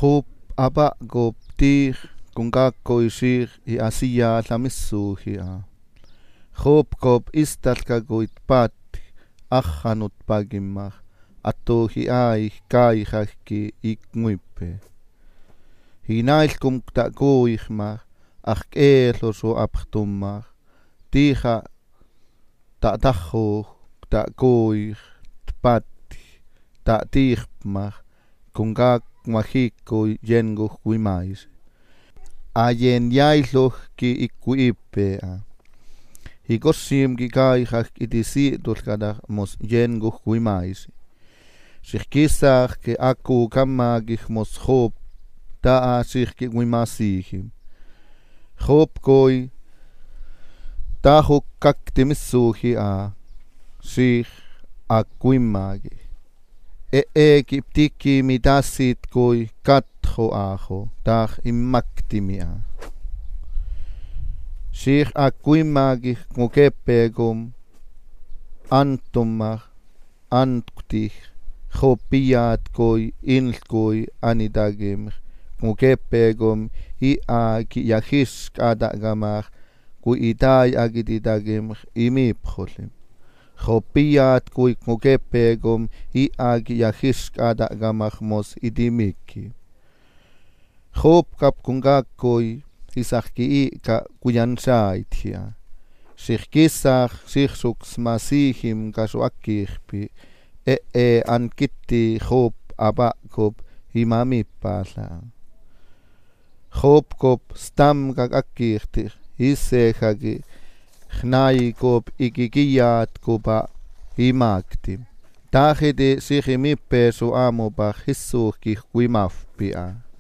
خوب أبا قوب تيخ كونغا كويشير إي أسيا لامسوهي خوب قوب إستالكا قويت بات أخانوت باجمار أتوهي آيخ كايخاكي إكمويبه هينايلكم تاقويخ مار أخ إيلوشو أبختمار تيخا تأتخو تاقويخ تبات تأتيخ مار كونغا Mahiko yengo huimais. Ayen yailo ki ikuipe. Hikosim ki kai hak itisi dolkada mos yengo huimais. Shikisach ke aku kamagich mos hob ta sich ki huimasihim. Hob koi ta hok kaktimisuhi sich akuimagi. Kiptiki midasit koi katho aho tach immaktimia. Sich akuimagi ngokepegum antumach antkutich chopiat koi inlkoi anidagim ngokepegum ki yahisk adagamach kui itai agididagim imipcholim. Chopiat kui ngokepegum agi yahisk adagamach mos idimiki. Chop kap kungakoi hisachki ka kuyansaitia. Sich kisach sich suks masihim kasuakirpi ankiti chop abakop himamipala. Chop kop stam kakakirti hisechagi Gnai kop ikikiyat kopa imaktim. Tahide sich imippe so amobach hissuch kih kuimafpia.